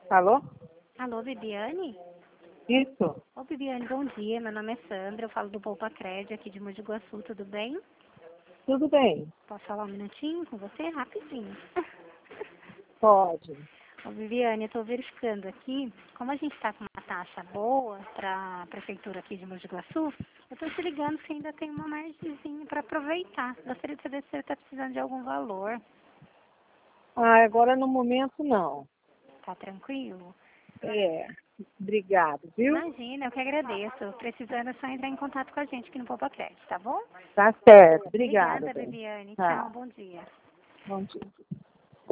Alô? Alô, Bibiane? Isso, Ô, Bibiane, bom dia. Meu nome é Sandra, eu falo do Poupa Crédito aqui de Mogi de Guaçu, tudo bem? tudo bem, Posso falar um minutinho com você? Rapidinho. pode. Ô, Bibiane, eu estou verificando aqui, como a gente está com uma taxa boa para a prefeitura aqui de Mogi de Guaçu, eu estou te ligando se ainda tem uma margenzinha para aproveitar. Gostaria de saber se você está precisando de algum valor. Ah, agora no momento não. Tá tranquilo? É, obrigado, viu? Imagina, eu que agradeço. Precisando é só entrar em contato com a gente aqui no Poupa Crédito, tá bom? Tá certo, obrigada, Obrigada, bem. Bibiane. Tchau, Tá, bom dia. bom dia.